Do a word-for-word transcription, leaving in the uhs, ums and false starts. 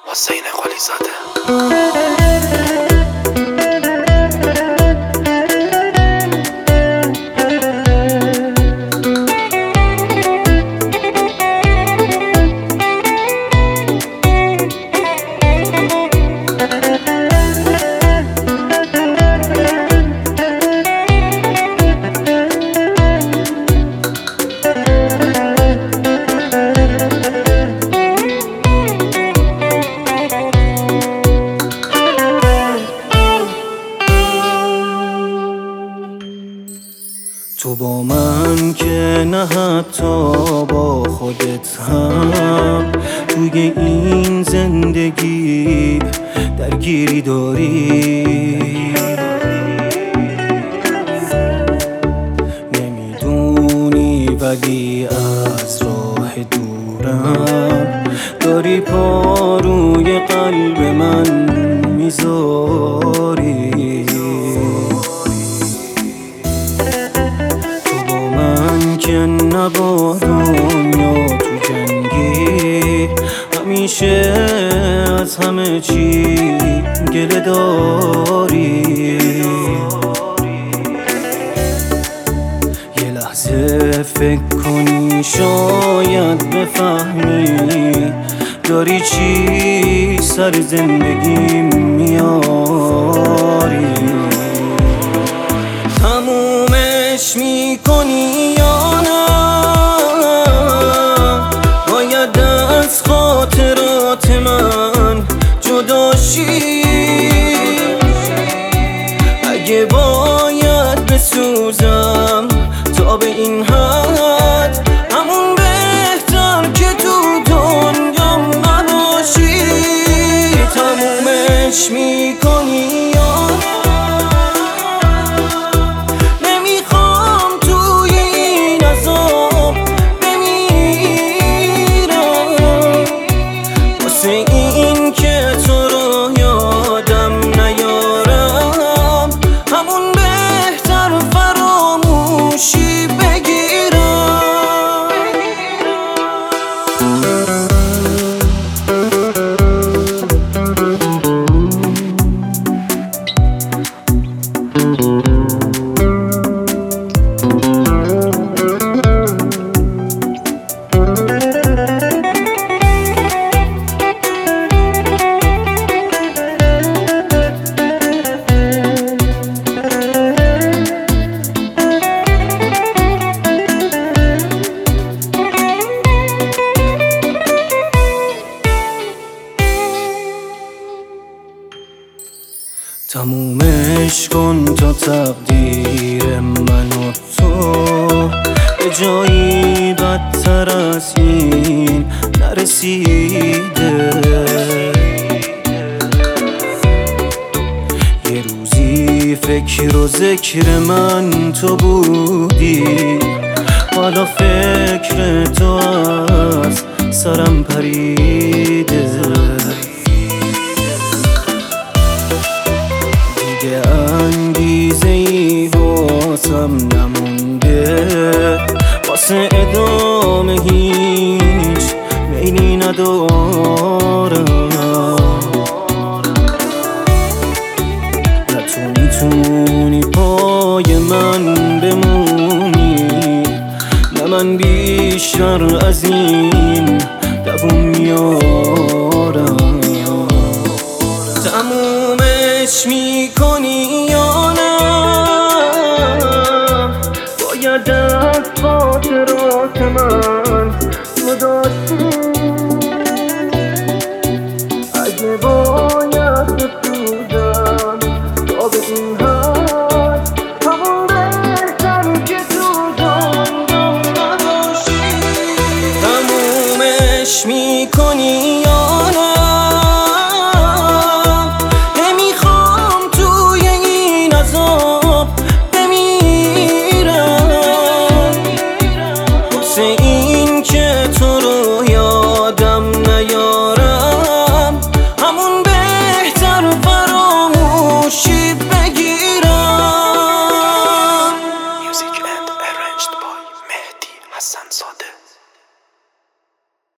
حسین قلی زاده. تو با من که نه حتی با خودت هم توی این زندگی درگیری داری. نمیدونی ولی از راه دورم داری پا روی قلب من میذاری. که نه با دنیا تو جنگی، همیشه از همه چی گله داری. یه لحظه فکر کنی شاید بفهمی داری چی سر زندگی میاری. تمومش میکنی یا نه؟ باید از خاطرات من جدا شی. اگه باید بسوزم تا به این حد، همون بهتر که تو دنیا نباشی. تمومش میکنی یا نه؟ این که تو رو یادم نیارم، همون بهتر فراموشی بگیرم. تمومش کن تا تقدیر من و تو به جایی بدتر از این نرسیده. یه روزی فکر و ذکر من تو بودی، حالا فکر تو از سرم پریده. انگیزه ای واسم نمونده، واسه ادامه هیچ میلی ندارم. نه تو میتونی پای من بمونی، نه من بیشتر از این دووم میارم. تمومش میکنی یا نه؟ باید از خاطرات من جدا شی. اگه باید بسوزم تا به این حد، همون بهتر که تو دنیا نباشی. تمومش میکنی یا نه؟